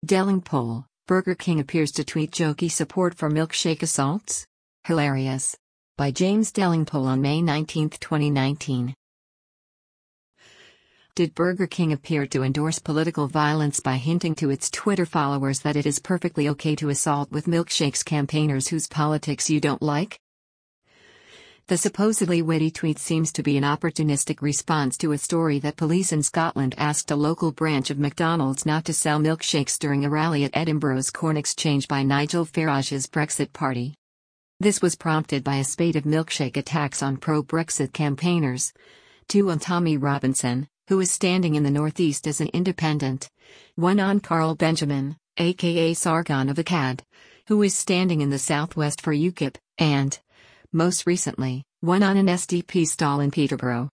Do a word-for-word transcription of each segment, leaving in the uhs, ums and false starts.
Delling poll, Burger King appears to tweet jokey support for milkshake assaults? Hilarious. By James Delingpole on May nineteenth, twenty nineteen. Did Burger King appear to endorse political violence by hinting to its Twitter followers that it is perfectly okay to assault with milkshakes campaigners whose politics you don't like? The supposedly witty tweet seems to be an opportunistic response to a story that police in Scotland asked a local branch of McDonald's not to sell milkshakes during a rally at Edinburgh's Corn Exchange by Nigel Farage's Brexit Party. This was prompted by a spate of milkshake attacks on pro-Brexit campaigners. Two on Tommy Robinson, who is standing in the northeast as an independent. One on Carl Benjamin, aka Sargon of Akkad, who is standing in the southwest for UKIP, and, most recently, one on an S D P stall in Peterborough.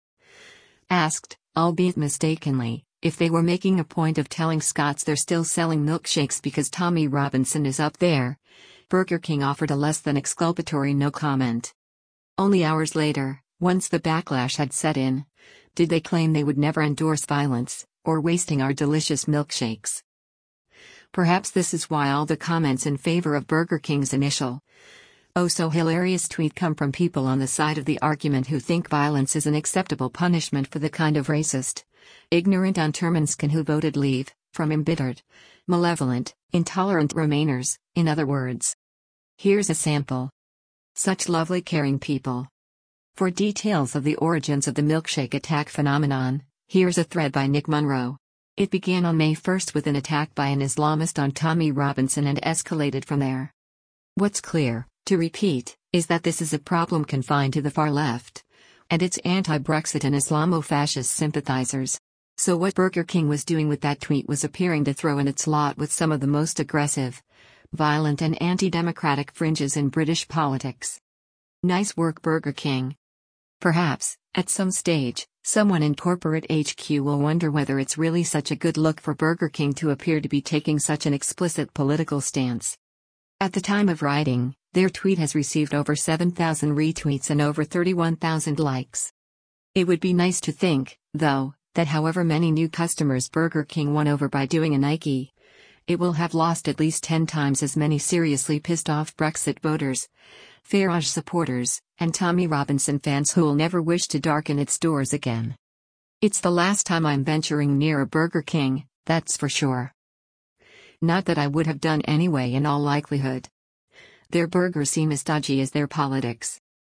Asked, albeit mistakenly, if they were making a point of telling Scots they're still selling milkshakes because Tommy Robinson is up there, Burger King offered a less than exculpatory no comment. Only hours later, once the backlash had set in, did they claim they would never endorse violence, or wasting our delicious milkshakes. Perhaps this is why all the comments in favor of Burger King's initial, oh so hilarious tweet come from people on the side of the argument who think violence is an acceptable punishment for the kind of racist, ignorant untermensken who voted leave, from embittered, malevolent, intolerant Remainers, in other words. Here's a sample. Such lovely caring people. For details of the origins of the milkshake attack phenomenon, here's a thread by Nick Munro. It began on May first with an attack by an Islamist on Tommy Robinson and escalated from there. What's clear, to repeat, is that this is a problem confined to the far left and its anti-Brexit and Islamo-fascist sympathizers. So what Burger King was doing with that tweet was appearing to throw in its lot with some of the most aggressive, violent and anti-democratic fringes in British politics. Nice work, Burger King. Perhaps, at some stage, someone in corporate H Q will wonder whether it's really such a good look for Burger King to appear to be taking such an explicit political stance. At the time of writing, their tweet has received over seven thousand retweets and over thirty-one thousand likes. It would be nice to think, though, that however many new customers Burger King won over by doing a Nike, it will have lost at least ten times as many seriously pissed off Brexit voters, Farage supporters, and Tommy Robinson fans who'll never wish to darken its doors again. It's the last time I'm venturing near a Burger King, that's for sure. Not that I would have done anyway in all likelihood. Their burgers seem as dodgy as their politics.